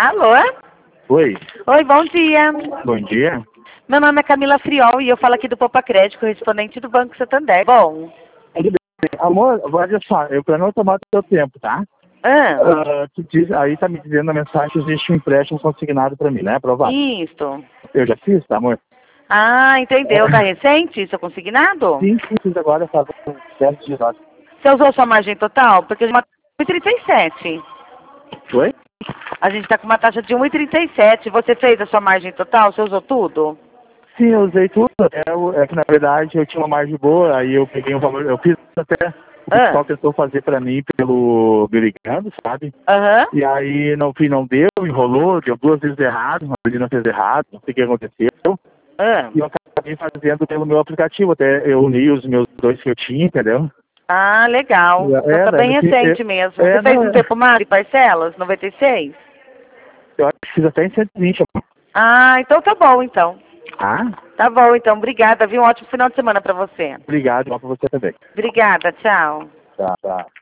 Alô? Oi, Oi, bom dia. bom dia. Meu nome é Camila Friol e eu falo aqui do Poupa Crédito, correspondente do Banco Santander. Bom. Tudo bem. Amor, olha só, eu para não tomar teu tempo, tá? Tu diz, aí tá me dizendo na mensagem que existe um empréstimo consignado para mim, né? Aprovado. Isso. Eu já fiz, tá, amor? Ah, entendeu. Tá recente isso consignado? Sim, fiz agora, faz uns 10 dias. Ó. Você usou sua margem total? Porque a gente tá com 1,37. Oi? A gente tá com uma taxa de 1,37. Você fez a sua margem total? Você usou tudo? Sim, eu usei tudo. É que na verdade eu tinha uma margem boa, aí eu peguei um valor, eu fiz até o pessoal tentou fazer para mim pelo me ligando, sabe? Aham. E aí no fim não deu, enrolou, deu 2 vezes errado, a menina fez errado, não sei o que aconteceu. E eu acabei fazendo pelo meu aplicativo, até eu uni os meus dois que eu tinha, entendeu? Ah, legal. Então tá bem recente mesmo. Você fez um tempo mais de parcelas? 96? Eu acho que fiz até em 120. Ah, então tá bom, então. Ah? Tá bom, então. Obrigada, viu? Um ótimo final de semana pra você. Obrigado, igual pra você também. Obrigada, tchau. Tá, tá.